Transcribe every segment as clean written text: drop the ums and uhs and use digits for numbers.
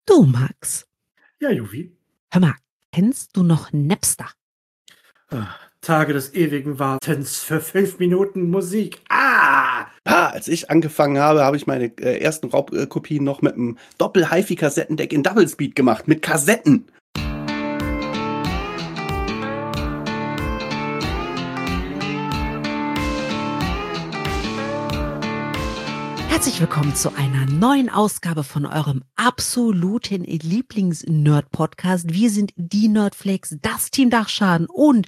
Du, Max, Ja, Juvi. hör mal, kennst du noch Napster? Tage des ewigen Wartens für 5 Minuten Musik. Als ich angefangen habe, habe ich meine ersten Raubkopien noch mit einem Doppel-HiFi-Kassettendeck in Doublespeed gemacht, mit Kassetten. Herzlich willkommen zu einer neuen Ausgabe von eurem absoluten Lieblings-Nerd-Podcast. Wir sind die Nerdflakes, das Team Dachschaden, und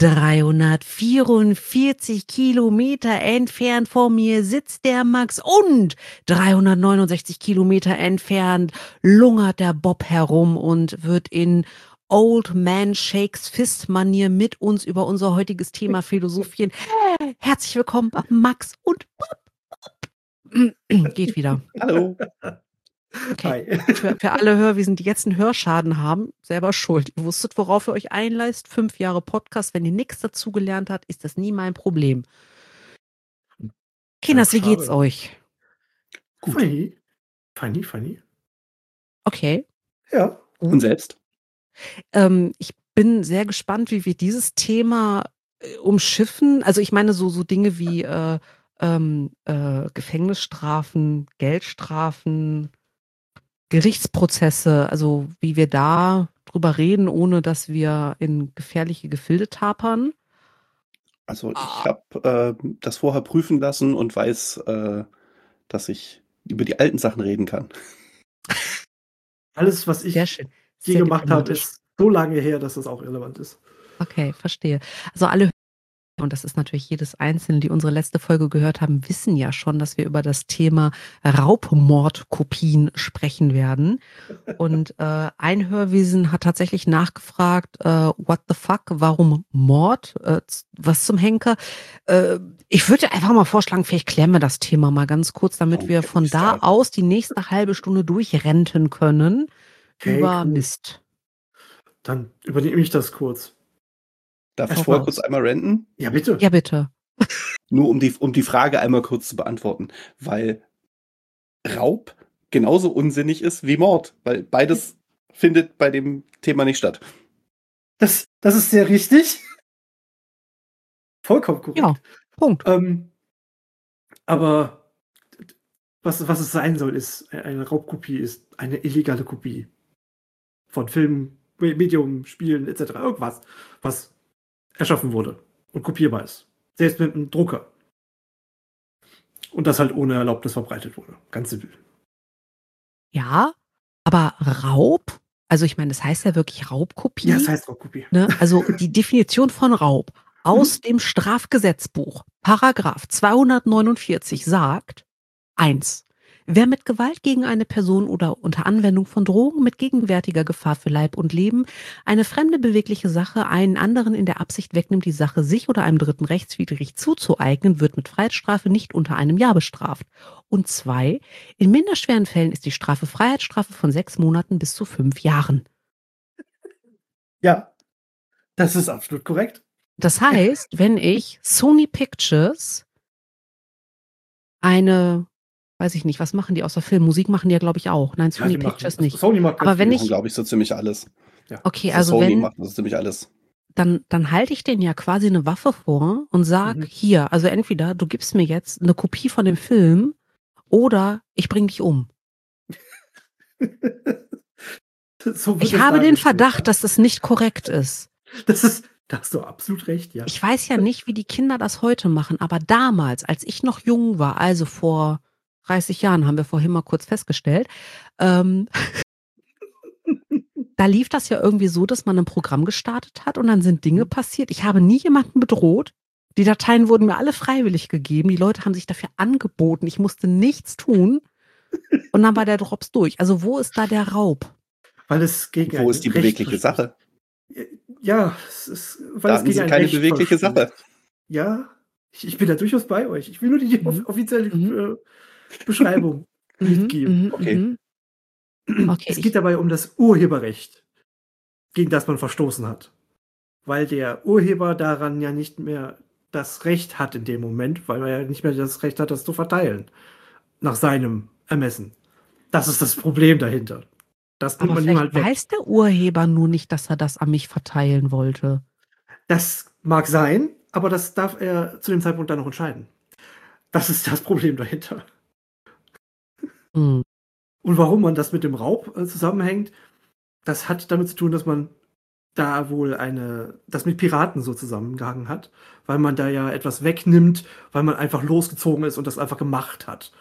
344 Kilometer entfernt von mir sitzt der Max und 369 Kilometer entfernt lungert der Bob herum und wird in Old Man Shakes Fist Manier mit uns über unser heutiges Thema philosophieren. Herzlich willkommen, Max und Bob. Geht wieder. Hallo. Okay. Für alle Hörwesen, die jetzt einen Hörschaden haben, selber schuld. Ihr wusstet, worauf ihr euch einleist. 5 Jahre Podcast. Wenn ihr nichts dazugelernt habt, ist das nie mein Problem. Kinders, wie geht's euch? Gut. Funny. Okay. Ja. Und selbst? Ich bin sehr gespannt, wie wir dieses Thema umschiffen. Also ich meine so Dinge wie Gefängnisstrafen, Geldstrafen, Gerichtsprozesse, also wie wir da drüber reden, ohne dass wir in gefährliche Gefilde tapern. Also ich habe das vorher prüfen lassen und weiß, dass ich über die alten Sachen reden kann. Alles, was ich je gemacht habe, ist so lange her, dass das auch relevant ist. Okay, verstehe. Also alle, und das ist natürlich jedes Einzelne, die unsere letzte Folge gehört haben, wissen ja schon, dass wir über das Thema Raubmordkopien sprechen werden. Und ein Hörwesen hat tatsächlich nachgefragt, what the fuck, warum Mord, was zum Henker? Ich würde einfach mal vorschlagen, vielleicht klären wir das Thema mal ganz kurz, damit wir von da aus die nächste halbe Stunde durchrenten können über cool. Mist. Dann übernehme ich das kurz. Darf ich vorher kurz einmal ranten? Ja, bitte. Ja, bitte. Nur um die Frage einmal kurz zu beantworten, weil Raub genauso unsinnig ist wie Mord, weil beides findet bei dem Thema nicht statt. Das ist sehr richtig. Vollkommen korrekt. Ja, Punkt. Aber was es sein soll, ist, eine Raubkopie ist eine illegale Kopie von Filmen, Medium, Spielen etc. Irgendwas, was erschaffen wurde und kopierbar ist. Selbst mit einem Drucker. Und das halt ohne Erlaubnis verbreitet wurde. Ganz simpel. Ja, aber Raub, also ich meine, das heißt ja wirklich Raubkopie. Ja, das heißt Raubkopie. Ne? Also die Definition von Raub aus dem Strafgesetzbuch, Paragraph 249 sagt: 1. Wer mit Gewalt gegen eine Person oder unter Anwendung von Drogen mit gegenwärtiger Gefahr für Leib und Leben eine fremde bewegliche Sache einen anderen in der Absicht wegnimmt, die Sache sich oder einem Dritten rechtswidrig zuzueignen, wird mit Freiheitsstrafe nicht unter einem Jahr bestraft. Und 2. In minderschweren Fällen ist die Strafe Freiheitsstrafe von 6 Monaten bis zu 5 Jahren. Ja, das ist absolut korrekt. Das heißt, wenn ich Sony Pictures weiß ich nicht, was machen die außer Film? Musik machen die ja, glaube ich, auch. Nein, Sony Pictures nicht. Sony macht aber wenn ich, glaube ich, so ziemlich alles. Ja. Okay, also Sony macht so ziemlich alles. Dann halte ich denen ja quasi eine Waffe vor und sag, hier, also entweder du gibst mir jetzt eine Kopie von dem Film oder ich bring dich um. Ich habe den Verdacht, dass das nicht korrekt ist. Da hast du absolut recht, ja. Ich weiß ja nicht, wie die Kinder das heute machen, aber damals, als ich noch jung war, also vor 30 Jahren, haben wir vorhin mal kurz festgestellt, da lief das ja irgendwie so, dass man ein Programm gestartet hat und dann sind Dinge passiert. Ich habe nie jemanden bedroht. Die Dateien wurden mir alle freiwillig gegeben. Die Leute haben sich dafür angeboten. Ich musste nichts tun. Und dann war der Drops durch. Also wo ist da der Raub? Weil es gegen Wo ist die bewegliche Sache? Ja, weil es gegen keine bewegliche Sache. Ja, ich bin da durchaus bei euch. Ich will nur die offizielle Beschreibung mitgeben. Okay. Es geht dabei um das Urheberrecht, gegen das man verstoßen hat. Weil der Urheber daran ja nicht mehr das Recht hat in dem Moment, weil er ja nicht mehr das Recht hat, das zu verteilen. Nach seinem Ermessen. Das ist das Problem dahinter. Das nimmt Aber man ihm vielleicht halt weg. weiß der Urheber nur nicht, dass er das an mich verteilen wollte. Das mag sein, aber das darf er zu dem Zeitpunkt dann noch entscheiden. Das ist das Problem dahinter. Hm. Und warum man das mit dem Raub zusammenhängt, das hat damit zu tun, dass man da wohl das mit Piraten so zusammengehangen hat, weil man da ja etwas wegnimmt, weil man einfach losgezogen ist und das einfach gemacht hat.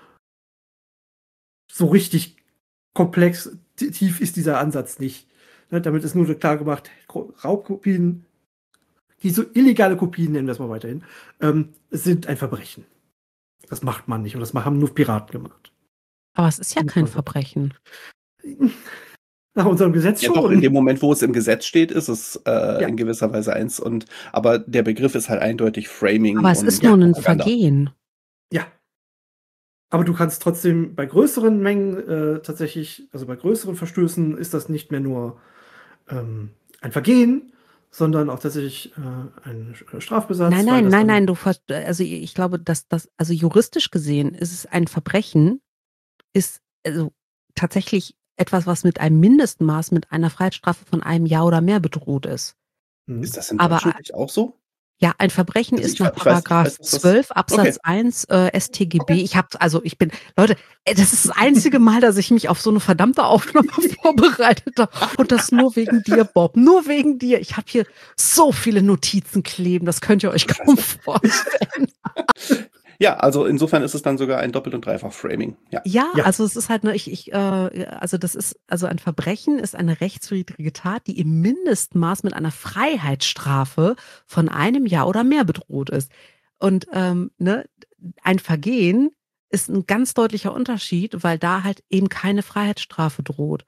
So richtig komplex, tief ist dieser Ansatz nicht. Ne, damit ist nur klar gemacht, Raubkopien, so illegale Kopien, nennen wir es mal weiterhin, sind ein Verbrechen. Das macht man nicht und das haben nur Piraten gemacht. Aber es ist ja kein Verbrechen. Nach unserem Gesetz Ja, schon. doch, in dem Moment, wo es im Gesetz steht, ist es in gewisser Weise eins. Aber der Begriff ist halt eindeutig Framing. Aber es ist nur ein Vergehen. Ja. Aber du kannst trotzdem bei größeren Mengen tatsächlich, also bei größeren Verstößen, ist das nicht mehr nur ein Vergehen, sondern auch tatsächlich ein Strafbesatz. Nein, also ich glaube, dass das, also juristisch gesehen ist es ein Verbrechen, ist also tatsächlich etwas, was mit einem Mindestmaß mit einer Freiheitsstrafe von 1 Jahr oder mehr bedroht ist. Ist das in Aber Deutschland nicht auch so? ja, ein Verbrechen Also ist nach Paragraph 12 Absatz 1 StGB. Leute, das ist das einzige Mal, dass ich mich auf so eine verdammte Aufnahme vorbereitet habe. Und das nur wegen dir, Bob. Nur wegen dir. Ich habe hier so viele Notizen kleben, das könnt ihr euch kaum vorstellen. Ja, also insofern ist es dann sogar ein Doppelt- und Dreifach-Framing. Ja, also es ist halt, also ein Verbrechen ist eine rechtswidrige Tat, die im Mindestmaß mit einer Freiheitsstrafe von 1 Jahr oder mehr bedroht ist. Und ein Vergehen ist ein ganz deutlicher Unterschied, weil da halt eben keine Freiheitsstrafe droht.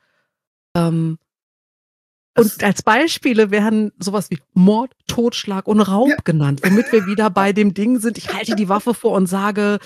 Und als Beispiele werden sowas wie Mord, Totschlag und Raub genannt, womit wir wieder bei dem Ding sind, ich halte die Waffe vor und sage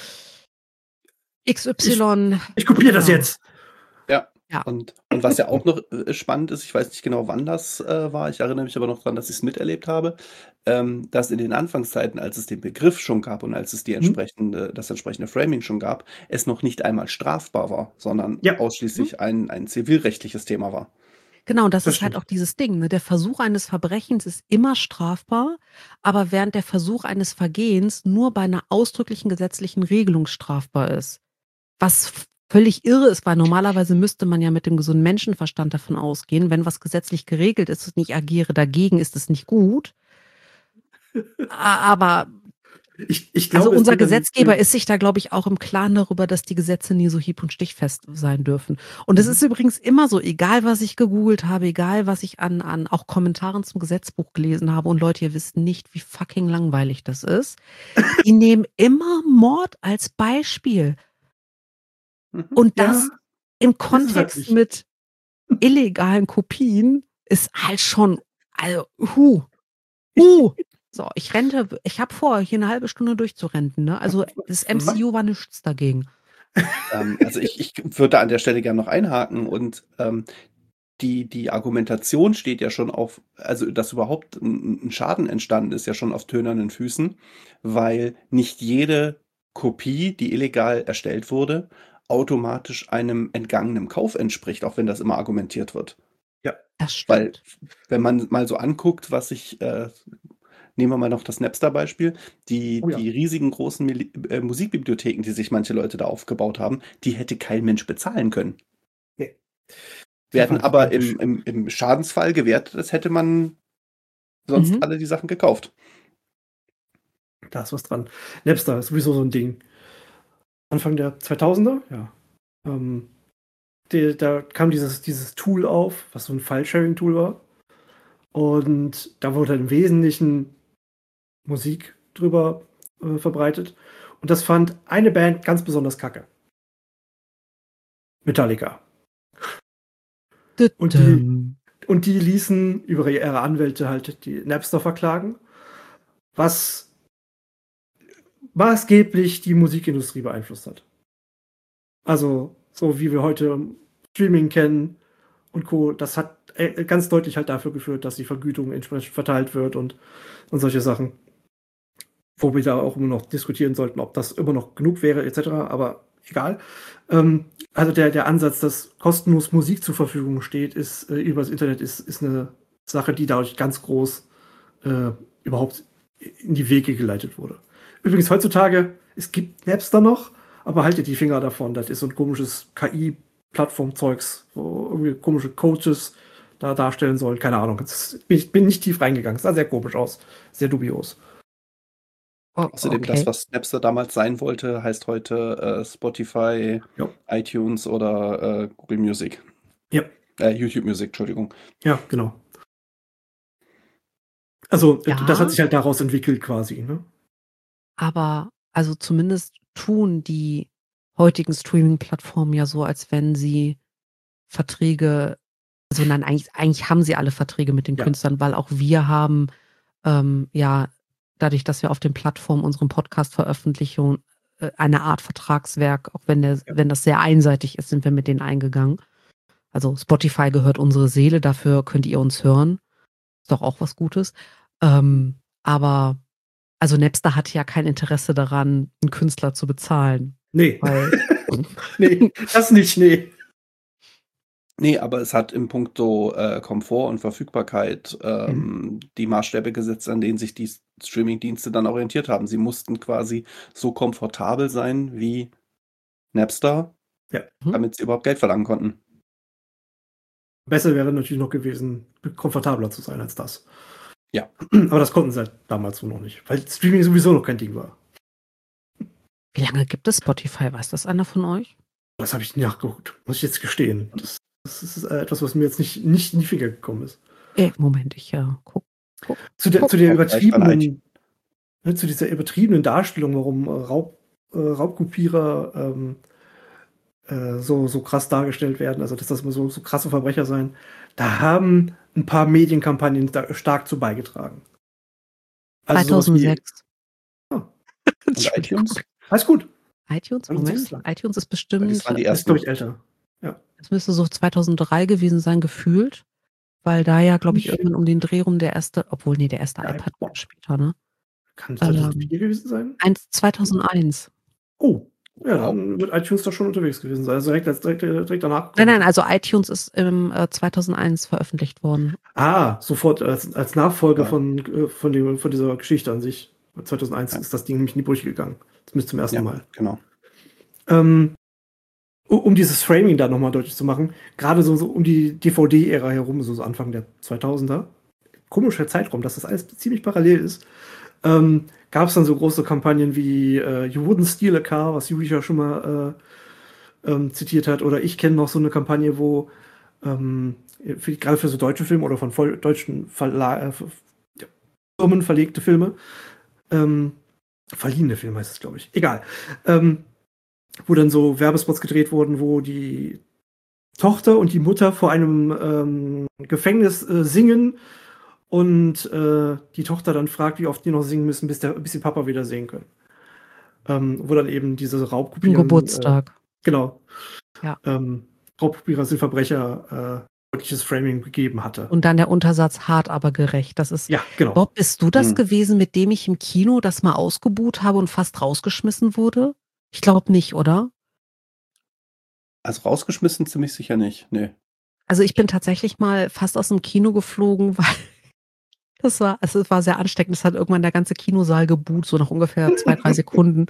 XY. Ich kopiere das jetzt. Ja. Und was ja auch noch spannend ist, ich weiß nicht genau, wann das war, ich erinnere mich aber noch daran, dass ich es miterlebt habe, dass in den Anfangszeiten, als es den Begriff schon gab und als es das entsprechende Framing schon gab, es noch nicht einmal strafbar war, sondern ausschließlich ein zivilrechtliches Thema war. Genau, das ist halt auch dieses Ding. Ne? Der Versuch eines Verbrechens ist immer strafbar, aber während der Versuch eines Vergehens nur bei einer ausdrücklichen gesetzlichen Regelung strafbar ist. Was völlig irre ist, weil normalerweise müsste man ja mit dem gesunden Menschenverstand davon ausgehen, wenn was gesetzlich geregelt ist und ich agiere dagegen, ist es nicht gut. Aber ich glaube, unser Gesetzgeber ist sich da, glaube ich, auch im Klaren darüber, dass die Gesetze nie so hieb- und stichfest sein dürfen. Und es ist übrigens immer so, egal was ich gegoogelt habe, egal was ich an auch Kommentaren zum Gesetzbuch gelesen habe, und Leute, ihr wisst nicht, wie fucking langweilig das ist. Die nehmen immer Mord als Beispiel. Und das im Kontext mit illegalen Kopien ist halt schon, also, So, ich habe vor, hier 1 halbe Stunde durchzurenten, ne? Also das MCU war nichts dagegen. Also ich würde an der Stelle gerne noch einhaken und die Argumentation steht ja schon auf, also dass überhaupt ein Schaden entstanden ist, ja schon auf tönernen Füßen, weil nicht jede Kopie, die illegal erstellt wurde, automatisch einem entgangenen Kauf entspricht, auch wenn das immer argumentiert wird. Ja, das stimmt. Weil, wenn man mal so anguckt, nehmen wir mal noch das Napster-Beispiel, die riesigen großen Musikbibliotheken, die sich manche Leute da aufgebaut haben, die hätte kein Mensch bezahlen können. Nee. Werden aber im Schadensfall gewertet, als hätte man sonst alle die Sachen gekauft. Da ist was dran. Napster ist sowieso so ein Ding. Anfang der 2000er, ja. Da kam dieses Tool auf, was so ein File-Sharing-Tool war. Und da wurde im Wesentlichen Musik drüber verbreitet. Und das fand eine Band ganz besonders kacke. Metallica. Und die ließen über ihre Anwälte halt die Napster verklagen, was maßgeblich die Musikindustrie beeinflusst hat. Also, so wie wir heute Streaming kennen und Co., das hat ganz deutlich halt dafür geführt, dass die Vergütung entsprechend verteilt wird und solche Sachen. Wo wir da auch immer noch diskutieren sollten, ob das immer noch genug wäre, etc., aber egal. Also der Ansatz, dass kostenlos Musik zur Verfügung steht, ist über das Internet, ist eine Sache, die dadurch ganz groß überhaupt in die Wege geleitet wurde. Übrigens heutzutage, es gibt Napster noch, aber haltet die Finger davon. Das ist so ein komisches KI-Plattform-Zeugs, wo irgendwie komische Coaches da darstellen sollen. Keine Ahnung. Ich bin nicht tief reingegangen. Es sah sehr komisch aus. Sehr dubios. Außerdem, das, was Napster damals sein wollte, heißt heute Spotify, iTunes oder Google Music. Ja. YouTube Music, Entschuldigung. Ja, genau. Also, das hat sich halt daraus entwickelt quasi, ne? Aber, also zumindest tun die heutigen Streaming-Plattformen ja so, als wenn sie Verträge, also nein, eigentlich haben sie alle Verträge mit den Künstlern, weil auch wir haben, dadurch, dass wir auf den Plattformen unseren Podcast veröffentlichen, eine Art Vertragswerk, auch wenn das sehr einseitig ist, sind wir mit denen eingegangen. Also Spotify gehört unsere Seele, dafür könnt ihr uns hören. Ist doch auch was Gutes. Aber also Napster hatte ja kein Interesse daran, einen Künstler zu bezahlen. Nee. Nee, das nicht, nee. Nee, aber es hat im Puncto Komfort und Verfügbarkeit die Maßstäbe gesetzt, an denen sich die Streaming-Dienste dann orientiert haben. Sie mussten quasi so komfortabel sein wie Napster, damit sie überhaupt Geld verlangen konnten. Besser wäre natürlich noch gewesen, komfortabler zu sein als das. Ja. Aber das konnten sie halt damals so noch nicht, weil Streaming sowieso noch kein Ding war. Wie lange gibt es Spotify? Weiß das einer von euch? Das habe ich nicht nachgeguckt, muss ich jetzt gestehen. Das ist etwas, was mir jetzt nicht in die Finger gekommen ist. Moment, ich guck. Zu dieser übertriebenen Darstellung, warum Raubkopierer so krass dargestellt werden, also dass das immer so krasse Verbrecher sein, da haben ein paar Medienkampagnen stark zu beigetragen. Also 2006. Und iTunes? Alles gut. iTunes? Moment. iTunes ist bestimmt. Das waren die ersten. Ist, glaube ich, älter. Ja. Das müsste so 2003 gewesen sein, gefühlt. Weil da ja, glaube ich, irgendwann um den Dreh rum der erste iPad war später, ne? Kann es 2004 gewesen sein? 2001. Oh. Ja, dann wird iTunes doch schon unterwegs gewesen sein. Also direkt danach. Nein, also iTunes ist im 2001 veröffentlicht worden. Sofort als Nachfolger von dieser Geschichte an sich. 2001 ist das Ding nämlich in die Brüche gegangen. Zumindest zum ersten Mal. Genau. Um dieses Framing da nochmal deutlich zu machen, gerade so um die DVD-Ära herum, so Anfang der 2000er, komischer Zeitraum, dass das alles ziemlich parallel ist, gab es dann so große Kampagnen wie You Wouldn't Steal a Car, was Juri ja schon mal zitiert hat, oder ich kenne noch so eine Kampagne, wo gerade für so deutsche Filme oder von deutschen Firmen verlegte Filme, verliehene Filme heißt es, glaube ich, egal, wo dann so Werbespots gedreht wurden, wo die Tochter und die Mutter vor einem Gefängnis singen und die Tochter dann fragt, wie oft die noch singen müssen, bis die Papa wieder sehen können. Wo dann eben diese Raubkopierer... Geburtstag. Genau. Ja. Raubkopierer sind Verbrecher deutliches Framing gegeben hatte. Und dann der Untersatz hart, aber gerecht. Das ist. Ja, genau. Bob, bist du das gewesen, mit dem ich im Kino das mal ausgebuht habe und fast rausgeschmissen wurde? Ich glaube nicht, oder? Also rausgeschmissen ziemlich sicher nicht, nee. Also ich bin tatsächlich mal fast aus dem Kino geflogen, weil es war sehr ansteckend. Es hat irgendwann der ganze Kinosaal geboot, so nach ungefähr 2-3 Sekunden.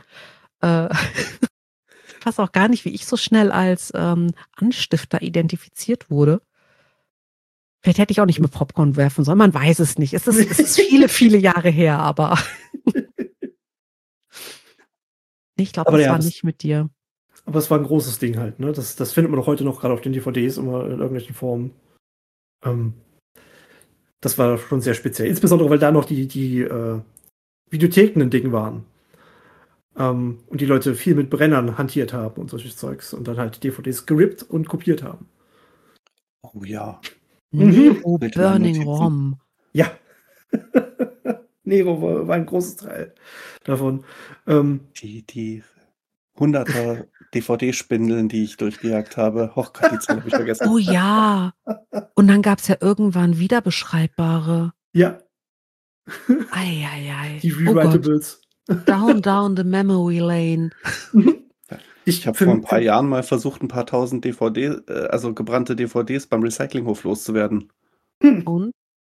Ich weiß auch gar nicht, wie ich so schnell als Anstifter identifiziert wurde. Vielleicht hätte ich auch nicht mit Popcorn werfen sollen, man weiß es nicht. Es ist viele, viele Jahre her, aber ich glaube, das war nicht mit dir. Aber es war ein großes Ding halt, ne? Das findet man auch heute noch gerade auf den DVDs immer in irgendwelchen Formen. Das war schon sehr speziell. Insbesondere, weil da noch die Videotheken ein Ding waren. Und die Leute viel mit Brennern hantiert haben und solches Zeugs und dann halt die DVDs gerippt und kopiert haben. Oh ja. Nero Burning ROM. Ja. Nero war ein großes Teil davon. Die 100er DVD-Spindeln, die ich durchgejagt habe. Oh Gott, die Zahl habe ich vergessen. Oh ja. Und dann gab es ja irgendwann wieder beschreibbare. Ja. Ei. Die Rewritables. Down the memory lane. Ich habe vor ein paar Jahren mal versucht, ein paar tausend also gebrannte DVDs beim Recyclinghof loszuwerden. Und?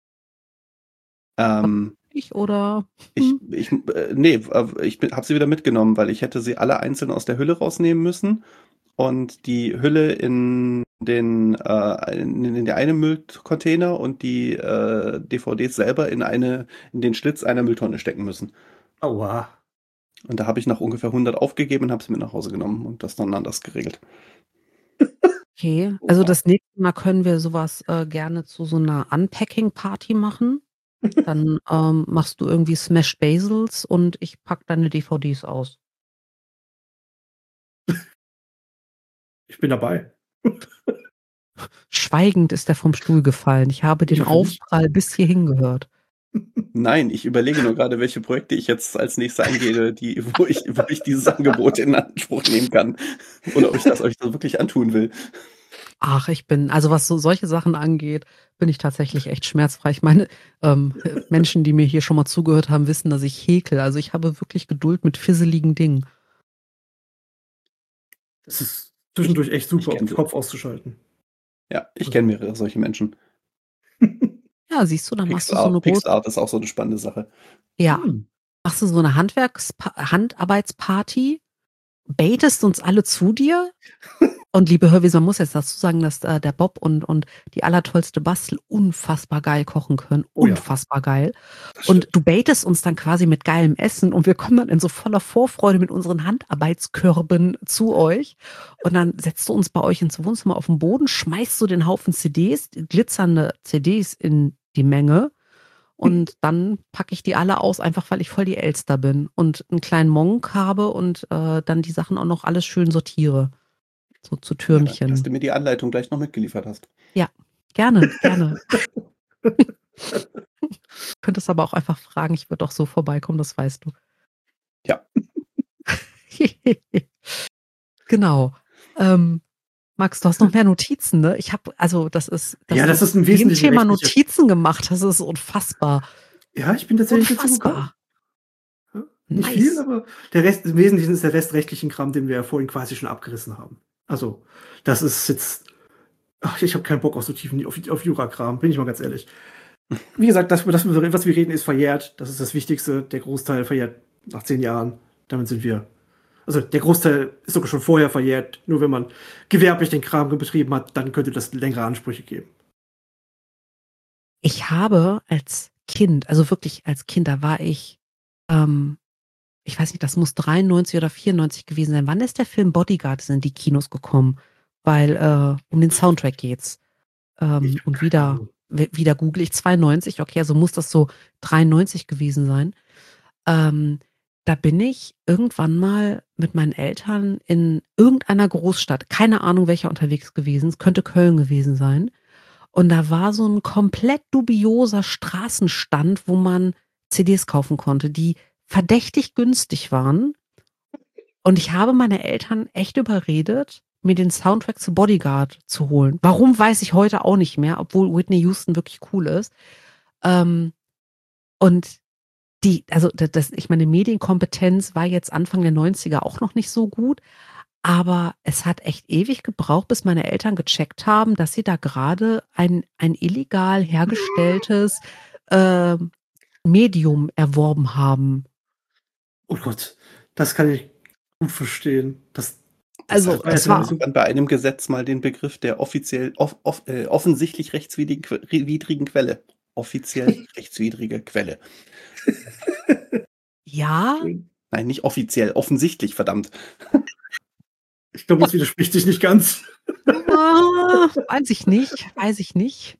Ähm, Ich oder? nee, ich habe sie wieder mitgenommen, weil ich hätte sie alle einzeln aus der Hülle rausnehmen müssen und die Hülle in den einen Müllcontainer und die DVDs selber in den Schlitz einer Mülltonne stecken müssen. Aua. Und da habe ich nach ungefähr 100 aufgegeben und habe sie mit nach Hause genommen und das dann anders geregelt. Okay, also das nächste Mal können wir sowas gerne zu so einer Unpacking-Party machen. Dann machst du irgendwie Smashed Basils und ich pack deine DVDs aus. Ich bin dabei. Schweigend ist er vom Stuhl gefallen. Ich habe Ich den hoffe nicht. Aufprall bis hierhin gehört. Nein, ich überlege nur gerade, welche Projekte ich jetzt als nächstes eingehe, wo ich dieses Angebot in Anspruch nehmen kann. Oder ob ich das wirklich antun will. Ach, also was so solche Sachen angeht, bin ich tatsächlich echt schmerzfrei. Ich meine, Menschen, die mir hier schon mal zugehört haben, wissen, dass ich häkel. Also ich habe wirklich Geduld mit fisseligen Dingen. Es ist zwischendurch echt super, kenn den Kopf auszuschalten. Ja, ich kenne mehrere solche Menschen. Ja, siehst du, dann machst du so eine große. Pixart ist auch so eine spannende Sache. Ja, machst du so eine Handarbeitsparty, baitest uns alle zu dir. Und liebe Hörwesen, man muss jetzt dazu sagen, dass der Bob und die allertollste Bastel unfassbar geil kochen können. Oh ja. Unfassbar geil. Und du baitest uns dann quasi mit geilem Essen und wir kommen dann in so voller Vorfreude mit unseren Handarbeitskörben zu euch. Und dann setzt du uns bei euch ins Wohnzimmer auf den Boden, schmeißt so den Haufen CDs, glitzernde CDs in die Menge. Und dann packe ich die alle aus, einfach weil ich voll die Elster bin und einen kleinen Monk habe und dann die Sachen auch noch alles schön sortiere. So zu Türmchen. Ja, dass du mir die Anleitung gleich noch mitgeliefert hast. Ja, gerne. Könntest aber auch einfach fragen, ich würde auch so vorbeikommen, das weißt du. Ja. Genau. Max, du hast noch mehr Notizen, ne? Das ist ein wesentliches Thema Notizen gemacht, das ist unfassbar. Ja, ich bin tatsächlich dazu gekommen. Ja, nicht nice. viel, aber im Wesentlichen ist der Rest rechtlichen Kram, den wir ja vorhin quasi schon abgerissen haben. Also, das ist jetzt. Ach, ich habe keinen Bock auf so tiefen auf Jura-Kram, bin ich mal ganz ehrlich. Wie gesagt, was wir reden, ist verjährt. Das ist das Wichtigste. Der Großteil verjährt nach 10 Jahren. Damit sind wir. Also der Großteil ist sogar schon vorher verjährt. Nur wenn man gewerblich den Kram betrieben hat, dann könnte das längere Ansprüche geben. Ich habe als Kind, also wirklich als Kind, da war ich, ich weiß nicht, das muss 93 oder 94 gewesen sein. Wann ist der Film Bodyguard in die Kinos gekommen? Weil um den Soundtrack geht's. Und wieder google ich 92, okay, also muss das so 93 gewesen sein. Da bin ich irgendwann mal mit meinen Eltern in irgendeiner Großstadt, keine Ahnung welcher unterwegs gewesen, es könnte Köln gewesen sein. Und da war so ein komplett dubioser Straßenstand, wo man CDs kaufen konnte, die verdächtig günstig waren. Und ich habe meine Eltern echt überredet, mir den Soundtrack zu Bodyguard zu holen. Warum, weiß ich heute auch nicht mehr, obwohl Whitney Houston wirklich cool ist. Und ich meine, Medienkompetenz war jetzt Anfang der 90er auch noch nicht so gut, aber es hat echt ewig gebraucht, bis meine Eltern gecheckt haben, dass sie da gerade ein illegal hergestelltes Medium erworben haben. Oh Gott, das kann ich gut verstehen. Es war bei einem Gesetz mal den Begriff der offensichtlich rechtswidrigen Quelle. Offiziell rechtswidrige Quelle. Ja? Nein, nicht offiziell, offensichtlich, verdammt. Ich glaube, das widerspricht sich nicht ganz. Weiß ich nicht.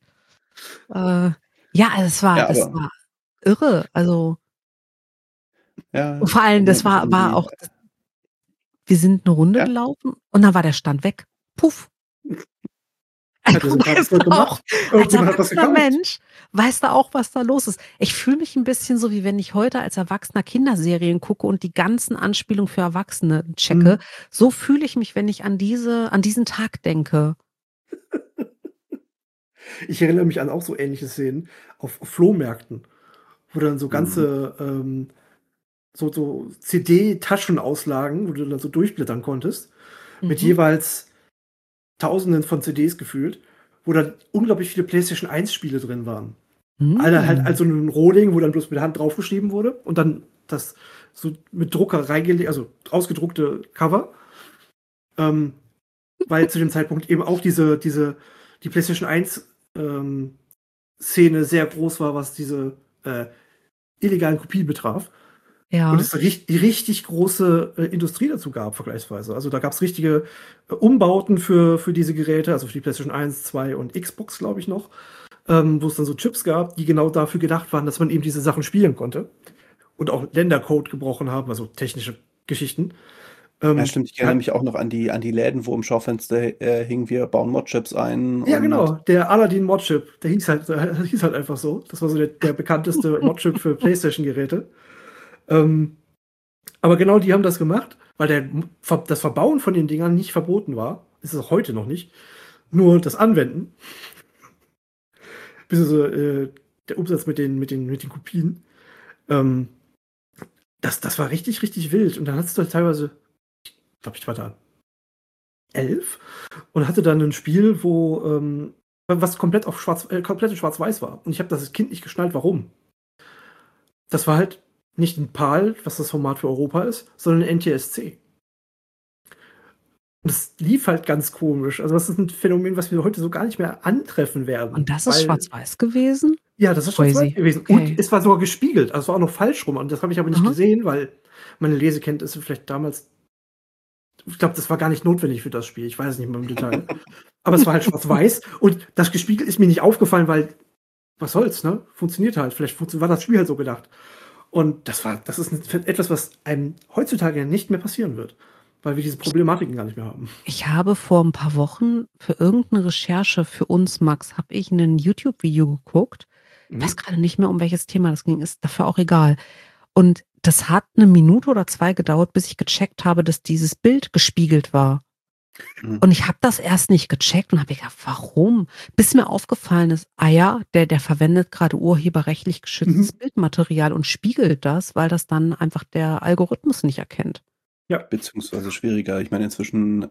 Das war irre. Also ja, vor allem, das war auch, wir sind eine Runde gelaufen und dann war der Stand weg. Puff. Als erwachsener Mensch weißt du auch, was da los ist. Ich fühle mich ein bisschen so, wie wenn ich heute als Erwachsener Kinderserien gucke und die ganzen Anspielungen für Erwachsene checke. So fühle ich mich, wenn ich an diesen Tag denke. Ich erinnere mich an auch so ähnliche Szenen auf Flohmärkten, wo dann so ganze so CD-Taschenauslagen, wo du dann so durchblättern konntest, mit Mhm. jeweils Tausenden von CDs gefühlt, wo dann unglaublich viele PlayStation 1 Spiele drin waren. Alle halt als so ein Rohling, wo dann bloß mit der Hand draufgeschrieben wurde und dann das so mit Drucker reingelegt, also ausgedruckte Cover. Weil zu dem Zeitpunkt eben auch die PlayStation 1 Szene sehr groß war, was diese illegalen Kopien betraf. Ja. Und es richtig große Industrie dazu gab, vergleichsweise. Also da gab es richtige Umbauten für diese Geräte, also für die PlayStation 1, 2 und Xbox, glaube ich noch, wo es dann so Chips gab, die genau dafür gedacht waren, dass man eben diese Sachen spielen konnte. Und auch Ländercode gebrochen haben, also technische Geschichten. Ja, stimmt. Ich erinnere Ja, mich auch noch an die Läden, wo im Schaufenster hing, wir bauen Modchips ein. ja, Und genau, der Aladdin Modchip, der hieß halt einfach so. Das war so der bekannteste Modchip für PlayStation-Geräte. Aber genau die haben das gemacht, weil das Verbauen von den Dingern nicht verboten war. Ist es auch heute noch nicht. Nur das Anwenden. Beziehungsweise der Umsatz mit den Kopien. Ähm, das war richtig wild. Und dann hattest du halt teilweise, ich glaube, ich war da 11 und hatte dann ein Spiel, was komplett komplett in Schwarz-Weiß war. Und ich habe das als Kind nicht geschnallt, warum. Das war halt nicht ein PAL, was das Format für Europa ist, sondern ein NTSC. Und das lief halt ganz komisch. Also das ist ein Phänomen, was wir heute so gar nicht mehr antreffen werden. Und das ist schwarz-weiß gewesen? Ja, das ist schwarz-weiß Crazy. gewesen. Okay. Und es war sogar gespiegelt. Also es war auch noch falsch rum. Und das habe ich aber nicht Aha. gesehen, weil meine Lesekenntnisse vielleicht damals. Ich glaube, das war gar nicht notwendig für das Spiel. Ich weiß es nicht mehr im Detail. Aber es war halt schwarz-weiß. Und das gespiegelt ist mir nicht aufgefallen, weil, was soll's, ne? Funktioniert halt. Vielleicht war das Spiel halt so gedacht. Und das ist etwas, was einem heutzutage nicht mehr passieren wird. Weil wir diese Problematiken gar nicht mehr haben. Ich habe vor ein paar Wochen für irgendeine Recherche für uns, Max, habe ich ein YouTube-Video geguckt. Ich weiß gerade nicht mehr, um welches Thema das ging, ist dafür auch egal. Und das hat 1 Minute oder 2 gedauert, bis ich gecheckt habe, dass dieses Bild gespiegelt war. Und ich habe das erst nicht gecheckt und habe gedacht, warum? Bis mir aufgefallen ist, der verwendet gerade urheberrechtlich geschütztes Bildmaterial und spiegelt das, weil das dann einfach der Algorithmus nicht erkennt. Ja. Beziehungsweise schwieriger. Ich meine, inzwischen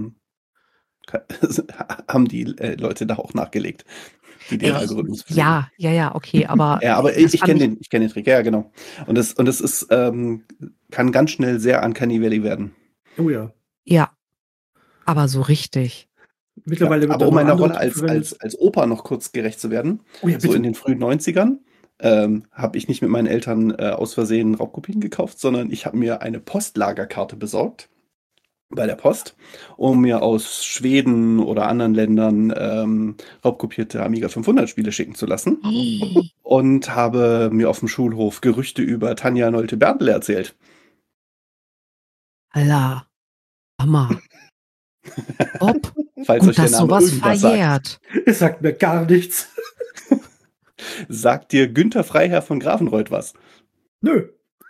haben die Leute da auch nachgelegt, die den Algorithmus pflegen. Ja, okay, aber Ja, aber ich kenne den Trick, ja, genau. Und es ist, kann ganz schnell sehr uncanny valley werden. Oh ja. Ja, aber so richtig. Mittlerweile Ja, wird aber um meiner andere Rolle als verwendet. Opa noch kurz gerecht zu werden, Oh ja, so bitte. in den frühen 90ern, habe ich nicht mit meinen Eltern aus Versehen Raubkopien gekauft, sondern ich habe mir eine Postlagerkarte besorgt bei der Post, um mir aus Schweden oder anderen Ländern raubkopierte Amiga 500 Spiele schicken zu lassen. Und habe mir auf dem Schulhof Gerüchte über Tanja Nolte-Berndl erzählt. Alter, Hammer. Ob Falls und euch der das Name sowas irgendwas verjährt. Es sagt mir gar nichts. Sagt dir Günther Freiherr von Grafenreuth was? Nö.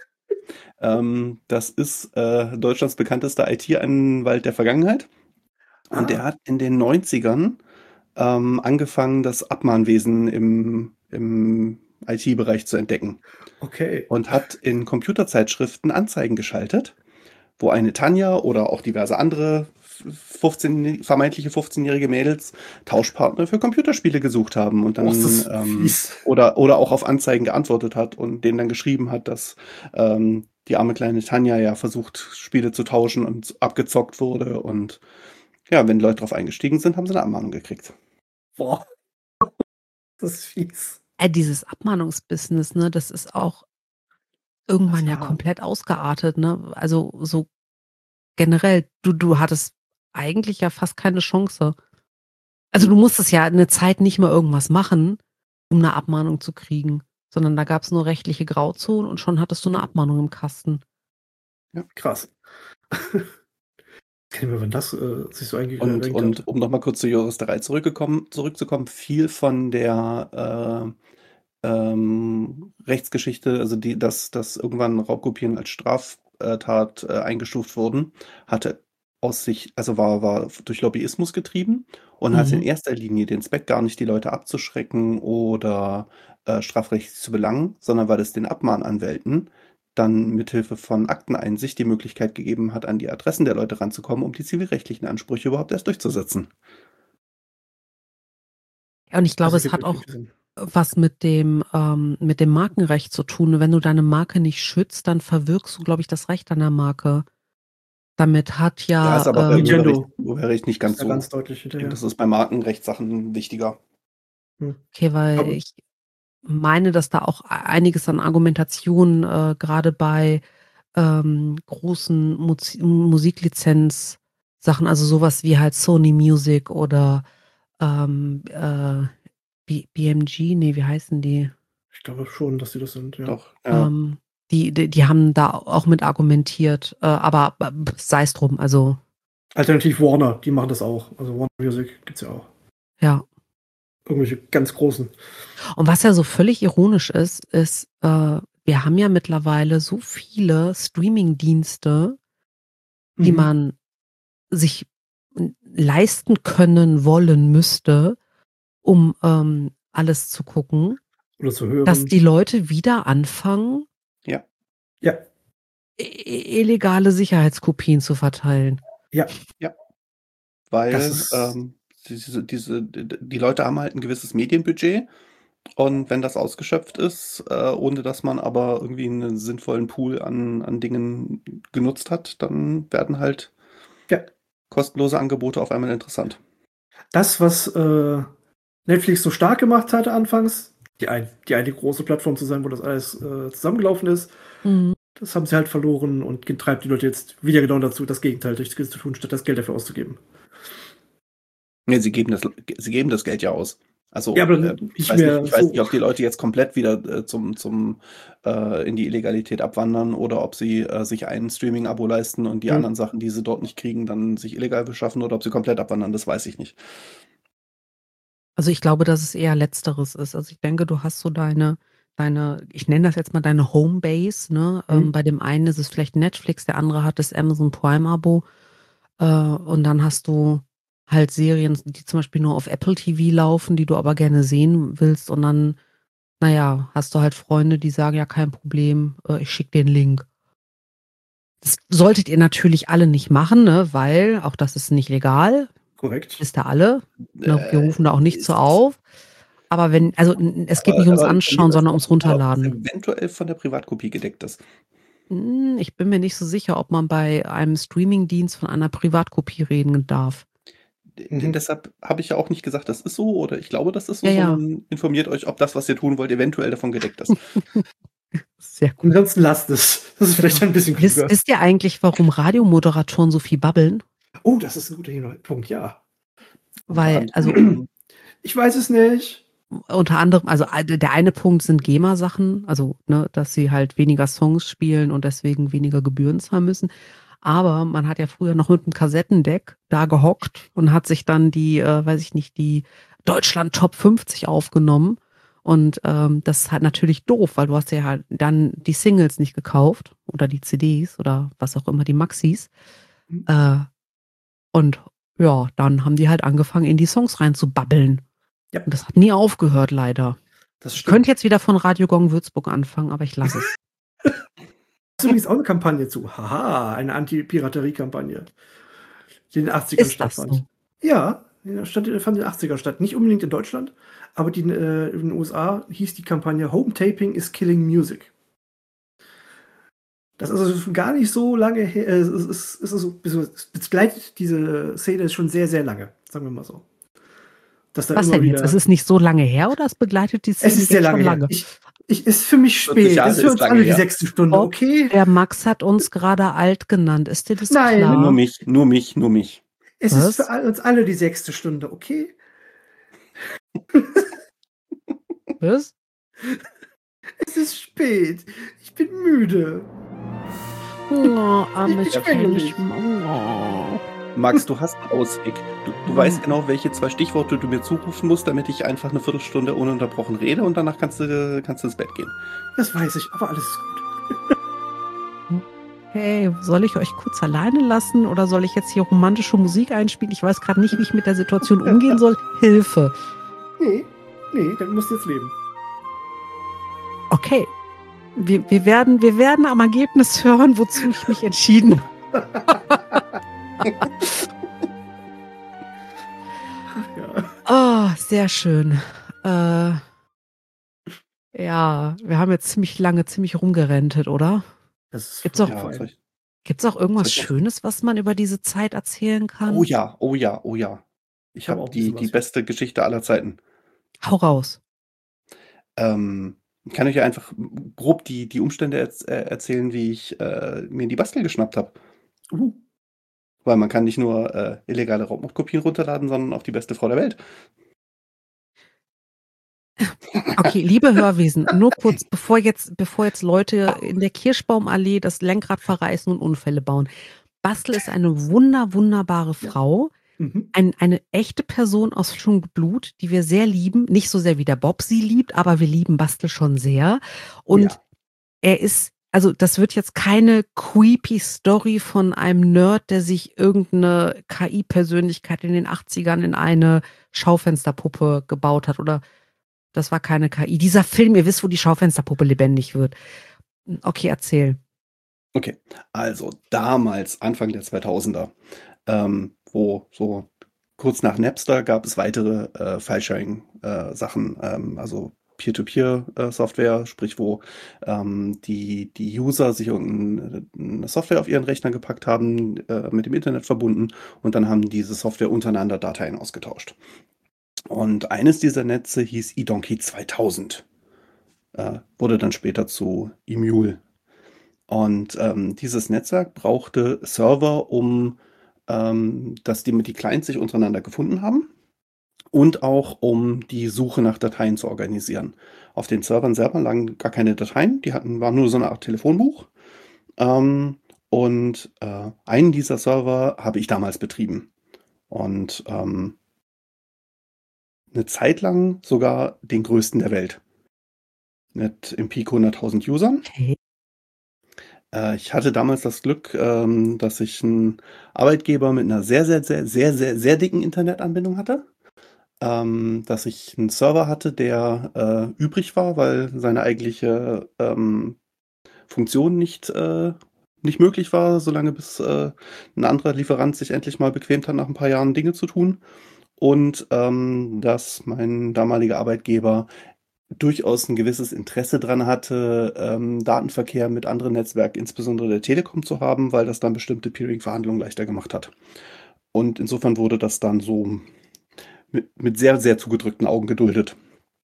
Das ist Deutschlands bekanntester IT-Anwalt der Vergangenheit. Und der hat in den 90ern angefangen, das Abmahnwesen im IT-Bereich zu entdecken. Okay. Und hat in Computerzeitschriften Anzeigen geschaltet, wo eine Tanja oder auch diverse andere vermeintliche 15-jährige Mädels Tauschpartner für Computerspiele gesucht haben und dann oder auch auf Anzeigen geantwortet hat und denen dann geschrieben hat, dass die arme kleine Tanja ja versucht, Spiele zu tauschen und abgezockt wurde. Und ja, wenn Leute drauf eingestiegen sind, haben sie eine Abmahnung gekriegt. Boah. Das ist fies. Dieses Abmahnungsbusiness, ne, das ist auch irgendwann ja komplett ausgeartet, ne? Also so generell, du hattest eigentlich ja fast keine Chance. Also du musstest ja eine Zeit nicht mehr irgendwas machen, um eine Abmahnung zu kriegen, sondern da gab es nur rechtliche Grauzonen und schon hattest du eine Abmahnung im Kasten. Ja, krass. Ich kenne mir, wenn das sich so Und um nochmal kurz zur Juristerei zurückzukommen, viel von der Rechtsgeschichte, also dass irgendwann Raubkopien als Straftat eingestuft wurden, war durch Lobbyismus getrieben und hatte in erster Linie den Zweck, gar nicht die Leute abzuschrecken oder strafrechtlich zu belangen, sondern weil es den Abmahnanwälten dann mithilfe von Akteneinsicht die Möglichkeit gegeben hat, an die Adressen der Leute ranzukommen, um die zivilrechtlichen Ansprüche überhaupt erst durchzusetzen. Ja, und ich glaube, Das es hat ergibt auch Sinn. was mit dem Markenrecht zu tun. Wenn du deine Marke nicht schützt, dann verwirkst du, glaube ich, das Recht an der Marke. Damit hat Ja, ist ja, aber bei Nintendo Urheberrecht nicht ganz ist da so. ganz deutlich Ich hinterher. denke, das ist bei Markenrechtssachen wichtiger. okay, weil Aber- ich meine, dass da auch einiges an Argumentation gerade bei großen Musiklizenz-Sachen, also sowas wie halt Sony Music oder BMG, nee, wie heißen die? Ich glaube schon, dass sie das sind, ja. Doch, ja. Die haben da auch mit argumentiert, aber sei es drum, also Alternativ Warner, die machen das auch. Also Warner Music gibt's ja auch. ja. Irgendwelche ganz großen. Und was ja so völlig ironisch ist, wir haben ja mittlerweile so viele Streaming-Dienste, die man sich leisten können wollen müsste, um alles zu gucken, Oder zu hören. dass die Leute wieder anfangen, Ja. Ja, illegale Sicherheitskopien zu verteilen. ja. Weil Das ist- die Leute haben halt ein gewisses Medienbudget und wenn das ausgeschöpft ist, ohne dass man aber irgendwie einen sinnvollen Pool an Dingen genutzt hat, dann werden halt Ja. kostenlose Angebote auf einmal interessant. Das, was Netflix so stark gemacht hatte anfangs, die eine große Plattform zu sein, wo das alles zusammengelaufen ist, das haben sie halt verloren und treibt die Leute jetzt wieder genau dazu, das Gegenteil durch zu tun, statt das Geld dafür auszugeben. Nee, sie geben das Geld ja aus. Also Ja, aber ich nicht weiß mehr nicht, so. ob die Leute jetzt komplett wieder in die Illegalität abwandern oder ob sie sich ein Streaming-Abo leisten und die anderen Sachen, die sie dort nicht kriegen, dann sich illegal beschaffen oder ob sie komplett abwandern, das weiß ich nicht. Also ich glaube, dass es eher Letzteres ist. Also ich denke, du hast so deine, ich nenne das jetzt mal deine Homebase, ne? Bei dem einen ist es vielleicht Netflix, der andere hat das Amazon Prime-Abo. Und dann hast du halt Serien, die zum Beispiel nur auf Apple TV laufen, die du aber gerne sehen willst. Und dann, naja, hast du halt Freunde, die sagen, ja, kein Problem, ich schicke den Link. Das solltet ihr natürlich alle nicht machen, ne? Weil auch das ist nicht legal. Korrekt. Wisst ihr alle. Ne? Wir rufen da auch nicht so ist- auf. Aber es geht nicht ums Anschauen, sondern ums Runterladen. Eventuell von der Privatkopie gedeckt ist. Ich bin mir nicht so sicher, ob man bei einem Streamingdienst von einer Privatkopie reden darf. Deshalb habe ich ja auch nicht gesagt, das ist so oder ich glaube, das ist so, Ja. sondern informiert euch, ob das, was ihr tun wollt, eventuell davon gedeckt ist. Sehr gut. Ansonsten lasst es. Das ist vielleicht ein bisschen klüger. Wisst ihr eigentlich, warum Radiomoderatoren so viel babbeln? Oh, das ist ein guter Punkt, ja. Weil, also Ich weiß es nicht. unter anderem, also der eine Punkt sind GEMA-Sachen, also ne, dass sie halt weniger Songs spielen und deswegen weniger Gebühren zahlen müssen. Aber man hat ja früher noch mit einem Kassettendeck da gehockt und hat sich dann die Deutschland Top 50 aufgenommen. Und das ist halt natürlich doof, weil du hast ja halt dann die Singles nicht gekauft oder die CDs oder was auch immer, die Maxis. Und ja, dann haben die halt angefangen, in die Songs reinzubabbeln. Ja. Und das hat nie aufgehört, leider. Das Ich stimmt. könnte jetzt wieder von Radio Gong Würzburg anfangen, aber ich lasse es. Das ist übrigens auch eine Kampagne zu. Haha, eine Anti-Piraterie-Kampagne. Die in den 80ern Ist das stattfand. so? Ja, fand in den 80ern statt. Nicht unbedingt in Deutschland, aber in den USA hieß die Kampagne Home Taping is Killing Music. Das ist also gar nicht so lange her. Es begleitet diese Szene schon sehr, sehr lange, sagen wir mal so. Dass da Was immer denn jetzt? wieder- Es ist nicht so lange her oder es begleitet die Szene Es ist sehr jetzt schon lange her. Ist für mich 40 spät. Jahre Das ist für ist uns lange alle die her. 6. Stunde, Oh, okay? Der Max hat uns gerade alt genannt. Ist dir das Nein. klar? Nur mich. Es Was? ist für uns alle die 6. Stunde, okay? Was? Es ist spät. Ich bin müde. Oh, armes Ich bin Kind. Oh. Max, du hast einen Ausweg. Du weißt genau, welche 2 Stichworte du mir zurufen musst, damit ich einfach eine Viertelstunde ununterbrochen rede und danach kannst du ins Bett gehen. Das weiß ich, aber alles ist gut. Hey, soll ich euch kurz alleine lassen oder soll ich jetzt hier romantische Musik einspielen? Ich weiß gerade nicht, wie ich mit der Situation umgehen soll. Hilfe. Nee, dann musst du jetzt leben. Okay. Wir werden am Ergebnis hören, wozu ich mich entschieden habe. Ja. Oh, sehr schön. Ja, wir haben jetzt ziemlich lange, ziemlich rumgerentet, oder? Das ist Gibt's auch- Ja, voll. Gibt's auch irgendwas Soll ich noch- Schönes, was man über diese Zeit erzählen kann? Oh ja, oh ja, oh ja. Ich hab habe auch ein bisschen die was. beste Geschichte aller Zeiten. Hau raus. Ich kann euch ja einfach grob die Umstände erzählen, wie ich mir die Bastel geschnappt habe. Weil man kann nicht nur illegale Raubmordkopien runterladen, sondern auch die beste Frau der Welt. Okay, liebe Hörwesen, nur kurz, bevor jetzt Leute in der Kirschbaumallee das Lenkrad verreißen und Unfälle bauen. Bastel ist eine wunderbare Frau, Mhm. eine echte Person aus Fleisch und Blut, die wir sehr lieben. Nicht so sehr wie der Bob sie liebt, aber wir lieben Bastel schon sehr. Und Ja. er ist, also das wird jetzt keine creepy Story von einem Nerd, der sich irgendeine KI-Persönlichkeit in den 80ern in eine Schaufensterpuppe gebaut hat. Oder das war keine KI. Dieser Film, ihr wisst, wo die Schaufensterpuppe lebendig wird. Okay, erzähl. Okay, also damals, Anfang der 2000er, wo so kurz nach Napster gab es weitere File-Sharing-Sachen, also Peer-to-Peer-Software, sprich wo die User sich irgendeine Software auf ihren Rechner gepackt haben, mit dem Internet verbunden und dann haben diese Software untereinander Dateien ausgetauscht. Und eines dieser Netze hieß eDonkey 2000, wurde dann später zu eMule. Und dieses Netzwerk brauchte Server, dass die Clients sich untereinander gefunden haben und auch um die Suche nach Dateien zu organisieren. Auf den Servern selber lagen gar keine Dateien, waren nur so eine Art Telefonbuch. Und einen dieser Server habe ich damals betrieben. Und eine Zeit lang sogar den größten der Welt. Mit im Peak 100.000 Usern. Okay. Ich hatte damals das Glück, dass ich einen Arbeitgeber mit einer sehr dicken Internetanbindung hatte. Dass ich einen Server hatte, der übrig war, weil seine eigentliche Funktion nicht möglich war, solange bis ein anderer Lieferant sich endlich mal bequemt hat, nach ein paar Jahren Dinge zu tun. Und dass mein damaliger Arbeitgeber durchaus ein gewisses Interesse dran hatte, Datenverkehr mit anderen Netzwerken, insbesondere der Telekom, zu haben, weil das dann bestimmte Peering-Verhandlungen leichter gemacht hat. Und insofern wurde das dann so mit sehr zugedrückten Augen geduldet.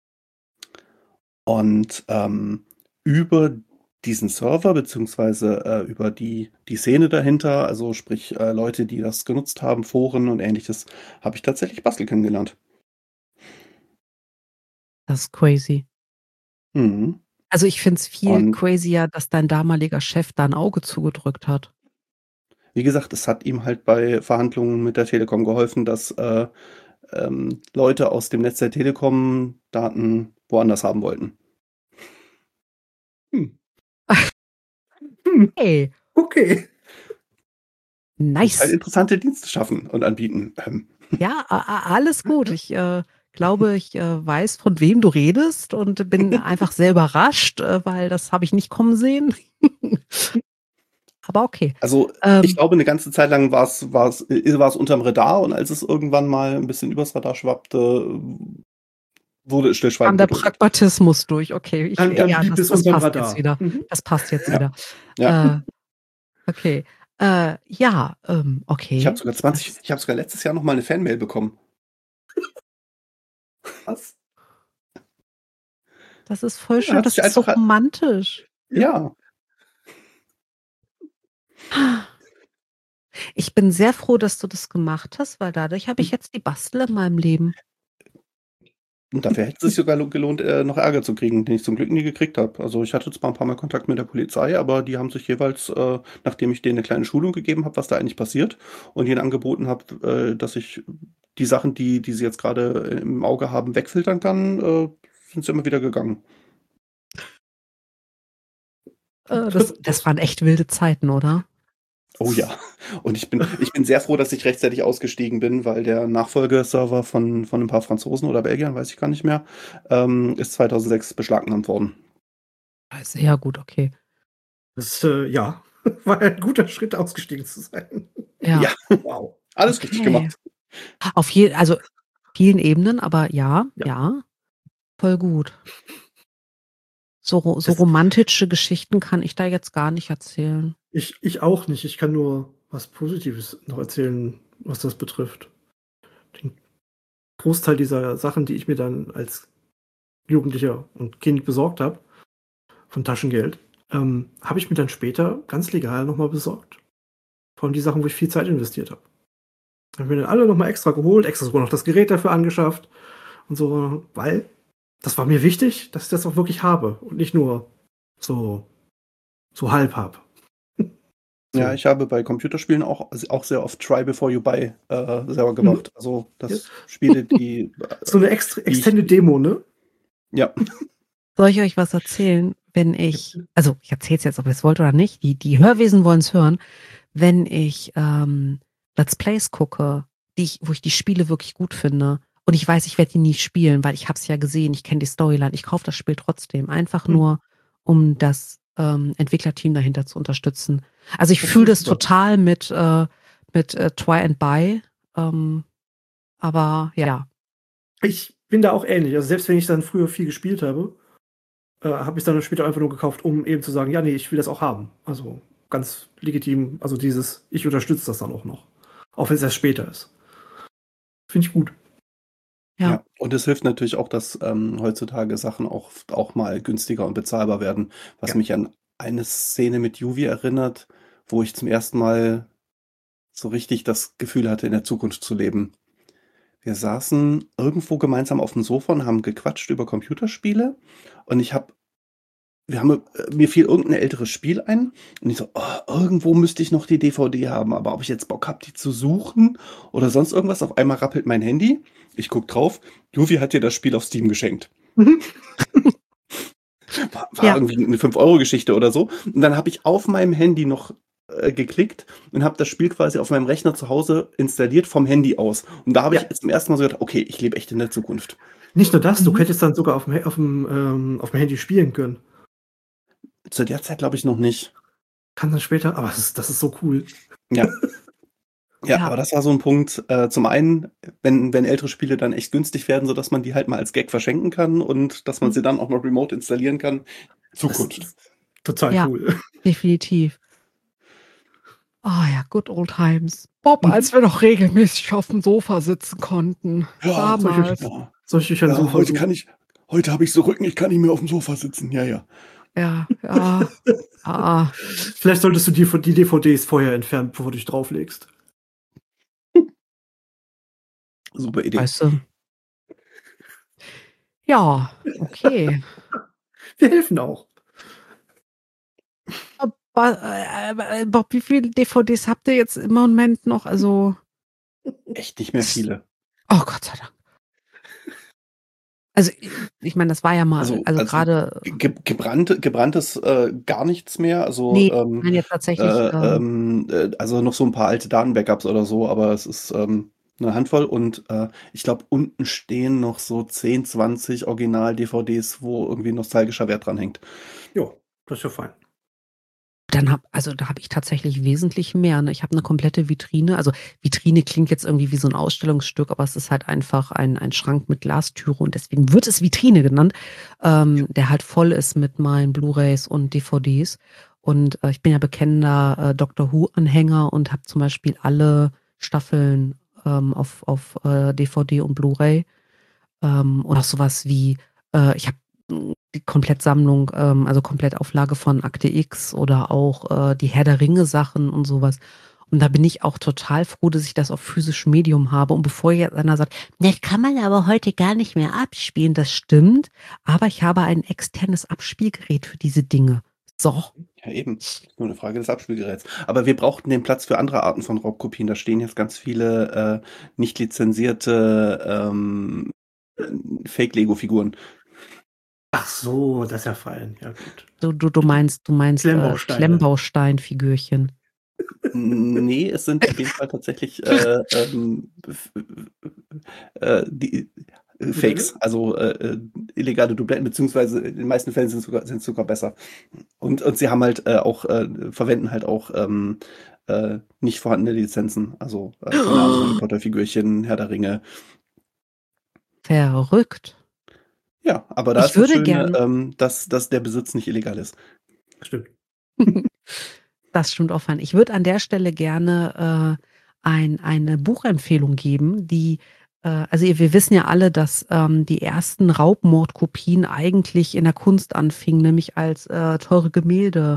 Und über diesen Server, beziehungsweise über die Szene dahinter, also sprich Leute, die das genutzt haben, Foren und ähnliches, habe ich tatsächlich Bastel kennengelernt. Das ist crazy. Mhm. Also ich finde es viel Und crazier, dass dein damaliger Chef da ein Auge zugedrückt hat. wie gesagt, es hat ihm halt bei Verhandlungen mit der Telekom geholfen, dass Leute aus dem Netz der Telekom Daten woanders haben wollten. Hey, Okay. Und halt nice. interessante Dienste schaffen und anbieten. Ja, alles gut. Ich glaube, ich weiß, von wem du redest und bin einfach sehr überrascht, weil das habe ich nicht kommen sehen. Aber okay. Also ich glaube, eine ganze Zeit lang war es unterm Radar und als es irgendwann mal ein bisschen übers Radar schwappte, wurde es Kam stillschweigend der geduldet. Pragmatismus durch. Okay, Dann blieb es das unterm passt Radar. jetzt wieder. Mhm. Das passt jetzt Ja. wieder. Ja. Okay. Okay. Ich habe sogar letztes Jahr noch mal eine Fanmail bekommen. Was? Das ist voll Ja, schön. hat Das sich ist so einfach- romantisch. Ja. Ich bin sehr froh, dass du das gemacht hast, weil dadurch habe ich jetzt die Bastel in meinem Leben. Und dafür hätte es sich sogar gelohnt, noch Ärger zu kriegen, den ich zum Glück nie gekriegt habe. Also ich hatte zwar ein paar Mal Kontakt mit der Polizei, aber die haben sich jeweils, nachdem ich denen eine kleine Schulung gegeben habe, was da eigentlich passiert, und ihnen angeboten habe, dass ich die Sachen, die sie jetzt gerade im Auge haben, wegfiltern kann, sind sie immer wieder gegangen. Das waren echt wilde Zeiten, oder? Oh ja. Und ich bin sehr froh, dass ich rechtzeitig ausgestiegen bin, weil der Nachfolgeserver von ein paar Franzosen oder Belgiern, weiß ich gar nicht mehr, ist 2006 beschlagnahmt worden. Also, ja gut, okay. Das, ja, war ein guter Schritt, ausgestiegen zu sein. Ja, Ja, Wow. alles richtig okay. gemacht. Auf vielen Ebenen, aber ja, Ja. voll gut. So Es romantische Geschichten kann ich da jetzt gar nicht erzählen. ich auch nicht. Ich kann nur was Positives noch erzählen, was das betrifft. Den Großteil dieser Sachen, die ich mir dann als Jugendlicher und Kind besorgt habe, von Taschengeld, habe ich mir dann später ganz legal noch mal besorgt. Vor allem die Sachen, wo ich viel Zeit investiert habe. Habe mir dann alle noch mal extra geholt, extra sogar noch das Gerät dafür angeschafft und so, weil das war mir wichtig, dass ich das auch wirklich habe und nicht nur so halb habe. Ja, So. ich habe bei Computerspielen auch sehr oft Try Before You Buy selber gemacht. Also Ja. das Spiele, die So eine die ich Extended Demo, ne? ja. Soll ich euch was erzählen, wenn ich erzähle es jetzt, ob ihr es wollt oder nicht, die Hörwesen wollen es hören, wenn ich, Let's Plays gucke, wo ich die Spiele wirklich gut finde und ich weiß, ich werde die nie spielen, weil ich habe es ja gesehen, ich kenne die Storyline, ich kaufe das Spiel trotzdem, einfach nur, um das, Entwicklerteam dahinter zu unterstützen. Also, ich Das fühle ist das super. total mit Try and Buy, aber ja. Ich bin da auch ähnlich. Also selbst wenn ich dann früher viel gespielt habe, habe ich dann später einfach nur gekauft, um eben zu sagen, ja, nee, ich will das auch haben. Also ganz legitim, also dieses, ich unterstütze das dann auch noch. Auch wenn es erst später ist. Finde ich gut. Ja. Ja, und es hilft natürlich auch, dass heutzutage Sachen auch mal günstiger und bezahlbar werden, was Ja. mich an eine Szene mit Yuvi erinnert, wo ich zum ersten Mal so richtig das Gefühl hatte, in der Zukunft zu leben. Wir saßen irgendwo gemeinsam auf dem Sofa und haben gequatscht über Computerspiele und mir fiel irgendein älteres Spiel ein und ich so: „Oh, irgendwo müsste ich noch die DVD haben, aber ob ich jetzt Bock habe, die zu suchen oder sonst irgendwas?“ Auf einmal rappelt mein Handy. Ich gucke drauf, Juvi hat dir das Spiel auf Steam geschenkt. War Ja. irgendwie 'ne 5 € Geschichte oder so. Und dann habe ich auf meinem Handy noch, geklickt und habe das Spiel quasi auf meinem Rechner zu Hause installiert vom Handy aus. Und da habe ich Ja. zum ersten Mal so gedacht: „Okay, ich lebe echt in der Zukunft.“ Nicht nur das, du Mhm. hättest dann sogar auf'm Handy spielen können. Zu der Zeit glaube ich noch nicht. Kann dann später, aber das ist so cool. Ja. Ja, Ja. aber das war so 'n Punkt, zum einen, wenn ältere Spiele dann echt günstig werden, sodass man die halt mal als Gag verschenken kann und dass man sie dann auch noch remote installieren kann. Das Zukunft. ist total Ja. cool. Definitiv. Oh ja, good old times. Bob, Mhm. als wir noch regelmäßig auf dem Sofa sitzen konnten. Ja, Damals. Soll ich euch ein ja, Sofa suchen? heute habe ich so Rücken, ich kann nicht mehr aufm Sofa sitzen. Ja, ja. Ja, ja. Ja. Vielleicht solltest du die DVDs vorher entfernen, bevor du dich drauflegst. Super Idee. Weißt du? Ja, okay. Wir helfen auch. Bob, wie viele DVDs habt ihr jetzt im Moment noch? Also Echt nicht mehr viele. oh Gott sei Dank. Also, ich meine, das war ja mal Also grade gebranntes, gar nichts mehr. ne, ich meine jetzt tatsächlich, Also noch so 'n paar alte Datenbackups oder so, aber es ist, 'ne Handvoll und, ich glaube, unten stehen noch so 10, 20 Original-DVDs, wo irgendwie nostalgischer Wert dran hängt. Jo, das ist ja fein. da habe ich tatsächlich wesentlich mehr, ne? Ich habe 'ne komplette Vitrine. Also, Vitrine klingt jetzt irgendwie wie so 'n Ausstellungsstück, aber es ist halt einfach ein Schrank mit Glastüre und deswegen wird es Vitrine genannt, der halt voll ist mit meinen Blu-rays und DVDs. Und, ich bin ja bekennender, Doctor Who-Anhänger und habe zum Beispiel alle Staffeln, auf DVD und Blu-ray. Und auch so was wie, ich habe die Komplettsammlung, also Komplettauflage von Akte X oder auch, die Herr der Ringe Sachen und so was. Und da bin ich auch total froh, dass ich das auf physischem Medium habe. Und bevor jetzt einer sagt: „Das kann man aber heute gar nicht mehr abspielen“, das stimmt, aber ich habe ein externes Abspielgerät für diese Dinge. So. Ja, eben. Ist nur 'ne Frage des Abspielgeräts. Aber wir brauchten den Platz für andere Arten von Raubkopien. Da stehen jetzt ganz viele, nicht lizenzierte, Fake-Lego-Figuren. Ach so, das ist ja fein. Ja gut. Du meinst, Klemmbausteine. Klemmbaustein-Figürchen. Ne, es sind in dem Fall tatsächlich, die Modelle? Fakes, also, illegale Dubletten, beziehungsweise in den meisten Fällen sind es sogar besser. Und sie haben halt verwenden halt auch nicht vorhandene Lizenzen. Also, keine Ahnung, Harry Potter-Figürchen, Herr der Ringe. Verrückt. Ja, aber da Ich ist das würde Schöne, dass der Besitz nicht illegal ist. Stimmt. Das stimmt auch fein. Ich würde an der Stelle gerne eine Buchempfehlung geben, die, also wir wissen ja alle, dass die ersten Raubmordkopien eigentlich in der Kunst anfingen, nämlich als teure Gemälde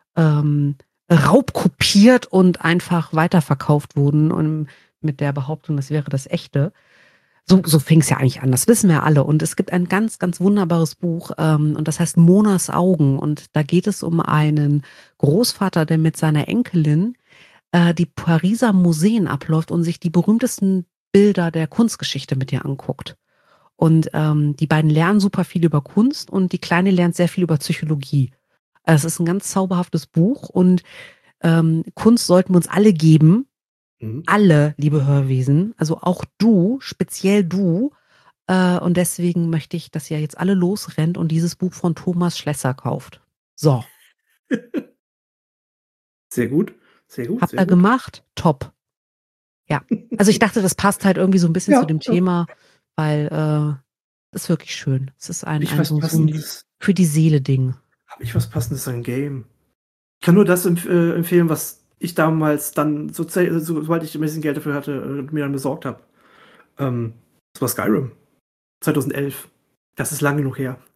raubkopiert und einfach weiterverkauft wurden und mit der Behauptung, das wäre das Echte. So fing es ja eigentlich an, das wissen wir alle. Und es gibt ein ganz, ganz wunderbares Buch, und das heißt Monas Augen. Und da geht es um einen Großvater, der mit seiner Enkelin die Pariser Museen abläuft und sich die berühmtesten Bilder der Kunstgeschichte mit ihr anguckt. Und die beiden lernen super viel über Kunst und die Kleine lernt sehr viel über Psychologie. Es ist ein ganz zauberhaftes Buch und Kunst sollten wir uns alle geben. Alle, liebe Hörwesen, also auch du, speziell du. Und deswegen möchte ich, dass ihr jetzt alle losrennt und dieses Buch von Thomas Schlesser kauft. So. Sehr gut. Sehr gut. Habt sehr ihr gut. gemacht? Top. Ja. Also ich dachte, das passt halt irgendwie so ein bisschen Ja, zu dem ja. Thema, weil es ist wirklich schön. Es ist ein Was so ein Passendes. für die Seele Ding. Habe ich was Passendes an Game? Ich kann nur das empfehlen, was ich damals dann, sobald ich ein bisschen Geld dafür hatte, mir dann besorgt habe. Das war Skyrim. 2011. Das ist lange genug her.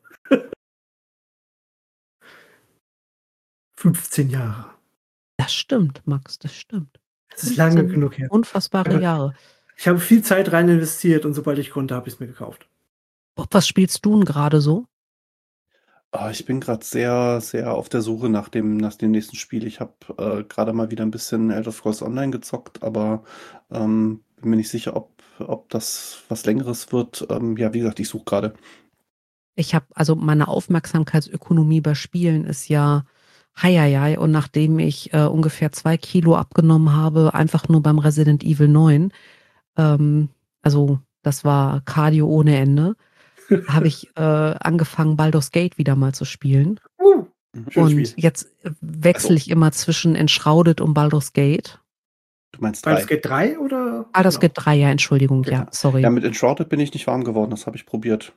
15 Jahre. Das stimmt, Max, das stimmt. Das ist lange genug her. Unfassbare Jahre. Ich habe viel Zeit rein investiert und sobald ich konnte, habe ich es mir gekauft. Was spielst du denn gerade so? Ich bin gerade sehr, sehr auf der Suche nach dem nächsten Spiel. Ich habe gerade mal wieder ein bisschen Elder Scrolls Online gezockt, aber bin mir nicht sicher, ob das was Längeres wird. Ja, wie gesagt, ich suche gerade. Also meine Aufmerksamkeitsökonomie bei Spielen ist ja heieiei, und nachdem ich ungefähr 2 Kilo abgenommen habe, einfach nur beim Resident Evil 9, also das war Cardio ohne Ende, habe ich angefangen, Baldur's Gate wieder mal zu spielen. Schönes Und Spiel. jetzt wechsle ich immer zwischen Enshrouded und Baldur's Gate. Du meinst Baldur's 3? Gate 3 oder? Baldur's Gate 3, ja, Entschuldigung, Okay. ja, sorry. Ja, mit Enshrouded bin ich nicht warm geworden, das habe ich probiert.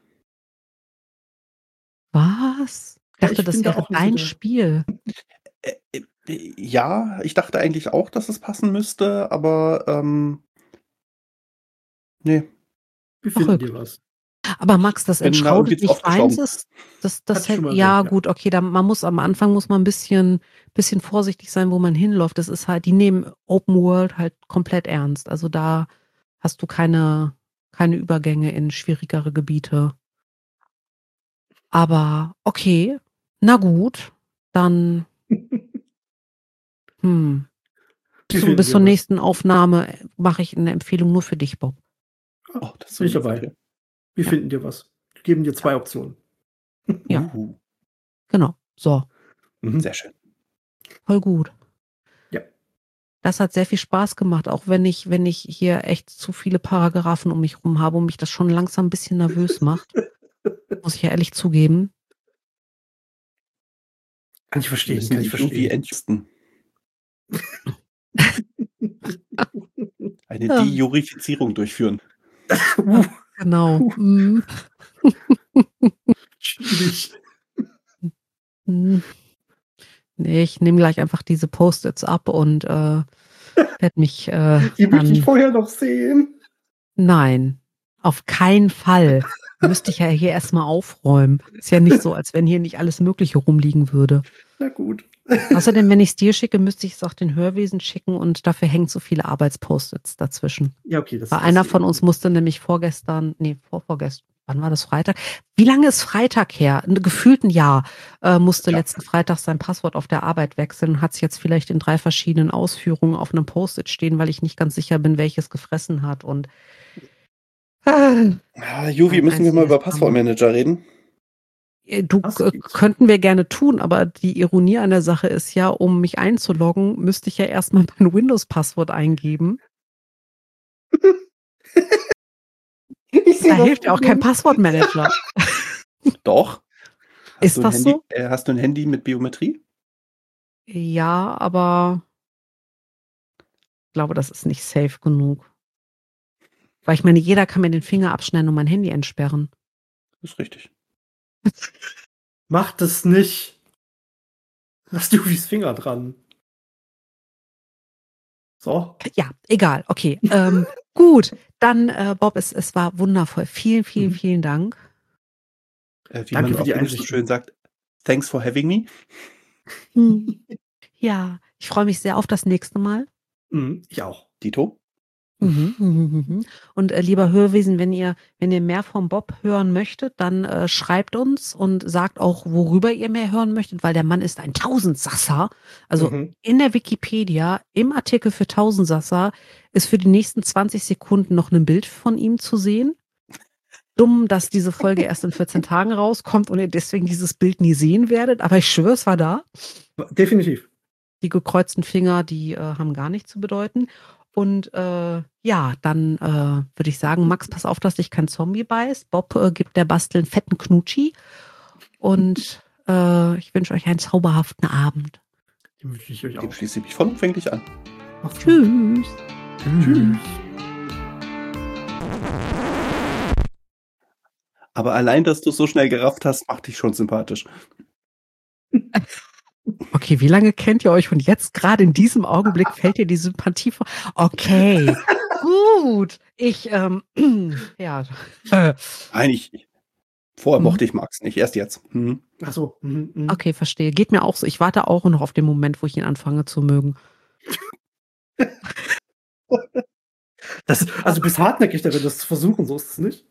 Was? Ich dachte, ich das bin da wäre auch nicht dein so der- Spiel. Ja, ich dachte eigentlich auch, dass es passen müsste, aber nee. Wir finden Verrückt. dir was. Aber Max, das bin da irgendwie Enshrouded zu nicht oft gestorben. deins ist, das Hatte ich schon mal ja erwähnt, ja. gut, okay, am Anfang muss man ein bisschen vorsichtig sein, wo man hinläuft. Das ist halt, die nehmen Open World halt komplett ernst. Also da hast du keine Übergänge in schwierigere Gebiete. Aber okay, na gut, dann Wir bis finden zur dir was. nächsten Aufnahme mache ich eine Empfehlung nur für dich, Bob. Oh, das ist Bin ich lieb von dabei. dir. Wir Ja. finden dir was. Wir geben dir 2 Optionen. Ja. Genau, so, Sehr schön. voll gut. Ja. Das hat sehr viel Spaß gemacht, auch wenn ich hier echt zu viele Paragraphen um mich rum habe und mich das schon langsam ein bisschen nervös macht. Muss ich ja ehrlich zugeben. Kann ich verstehen, Müssen kann die ich irgendwie verstehen. entjusten. Eine Ja. Dejurifizierung durchführen. Genau. Schwierig. Nee, ich nehme gleich einfach diese Post-its ab und werde mich Die möchte ich dann. vorher noch sehen. Nein, auf keinen Fall. Müsste ich ja hier erstmal aufräumen. Ist ja nicht so, als wenn hier nicht alles Mögliche rumliegen würde. Na gut. Außerdem, wenn ich es dir schicke, müsste ich es auch den Hörwesen schicken und dafür hängen so viele Arbeitspost-its dazwischen. Ja, okay. Das Weil einer von uns musste nämlich vorgestern, wann war das, Freitag? Wie lange ist Freitag her? Gefühlt ein Jahr. Musste Ja. letzten Freitag sein Passwort auf der Arbeit wechseln und hat es jetzt vielleicht in 3 verschiedenen Ausführungen auf einem Post-it stehen, weil ich nicht ganz sicher bin, welches gefressen hat. Und Juvi, Ein müssen wir mal einziges über Passwortmanager reden? Könnten wir gerne tun, aber die Ironie an der Sache ist ja, um mich einzuloggen, müsste ich ja erstmal mein Windows-Passwort eingeben. Ich Da hilft ja auch kein Passwortmanager. Doch. Ist das Handy, so? Hast du ein Handy mit Biometrie? Ja, aber ich glaube, das ist nicht safe genug. Weil ich meine, jeder kann mir den Finger abschneiden und mein Handy entsperren. Das ist richtig. Mach das nicht. Lass Jufis Finger dran. So. Ja, egal. Okay. Gut, dann, Bob, es war wundervoll. Vielen, vielen, vielen Dank. Wie Danke man für auf die Englisch so Einsichten. schön sagt, thanks for having me. Ja, ich freue mich sehr auf das nächste Mal. Ich auch. Dito. Und lieber Hörwesen, wenn ihr mehr vom Bob hören möchtet, dann schreibt uns und sagt auch, worüber ihr mehr hören möchtet, weil der Mann ist ein Tausendsasser. Also in der Wikipedia, im Artikel für Tausendsasser, ist für die nächsten 20 Sekunden noch ein Bild von ihm zu sehen. Dumm, dass diese Folge erst in 14 Tagen rauskommt und ihr deswegen dieses Bild nie sehen werdet, aber ich schwöre, es war da. Definitiv. Die gekreuzten Finger, die haben gar nichts zu bedeuten. Und ja, dann würde ich sagen, Max, pass auf, dass dich kein Zombie beißt. Bob gibt der Bastel einen fetten Knutschi. Und ich wünsche euch einen zauberhaften Abend. Den wünsche ich euch Dem auch. schließe ich mich vollumfänglich an. Macht's gut. Tschüss. Tschüss. Aber allein, dass du es so schnell gerafft hast, macht dich schon sympathisch. Okay, wie lange kennt ihr euch und jetzt gerade in diesem Augenblick fällt dir die Sympathie vor? Okay, gut. Ich, ja. Nein, vorher mochte ich Max nicht, erst jetzt. Ach so. Okay, verstehe. Geht mir auch so. Ich warte auch noch auf den Moment, wo ich ihn anfange zu mögen. Also bist hartnäckig darin, das zu versuchen, so ist es nicht.